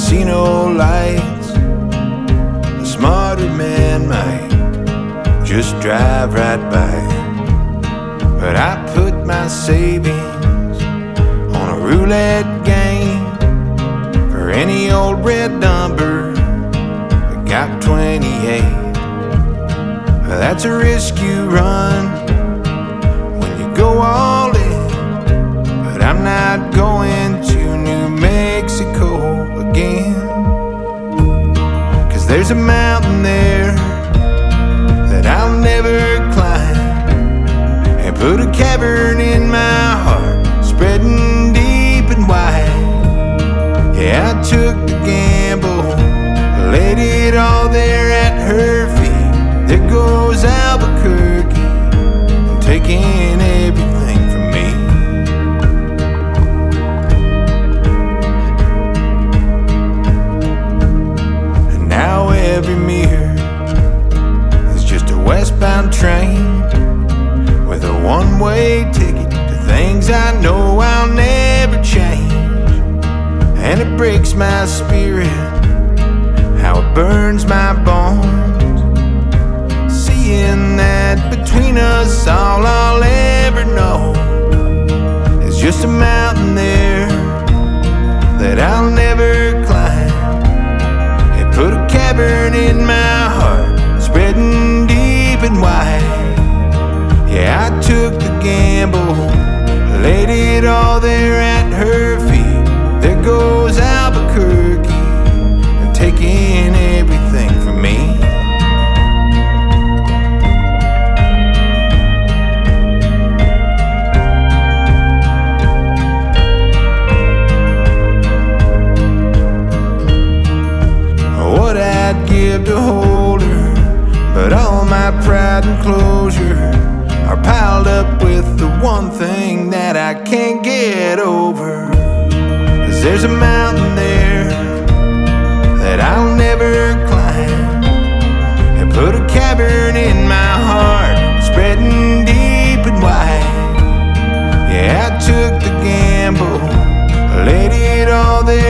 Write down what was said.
casino lights. A smarter man might just drive right by. But I put my savings on a roulette game for any old red number that got 28. That's a risk you run when you go all in, but I'm not going to New Mexico again. 'Cause there's a mountain there that I'll never climb, and put a cavern in my heart, spreading deep and wide. Yeah, I took the gamble, laid it all there at her feet. There goes Albuquerque, taking everything from me. And now every mirror is just a westbound train with a one-way ticket to things I know I'll never change. And it breaks my spirit how it burns my bones, seeing that between us all I'll ever know is just a mountain there that I'll never climb. It put a cavern in my heart, spreading deep and wide. Yeah, I took the gamble, laid it all there at her feet. There goes Albuquerque, taking everything from me. What I'd give to hold her, but all my pride and closure are piled up with the one thing that I can't get over. 'Cause there's a mountain there that I'll never climb, and put a cavern in my heart, spreading deep and wide. Yeah, I took the gamble, laid it all there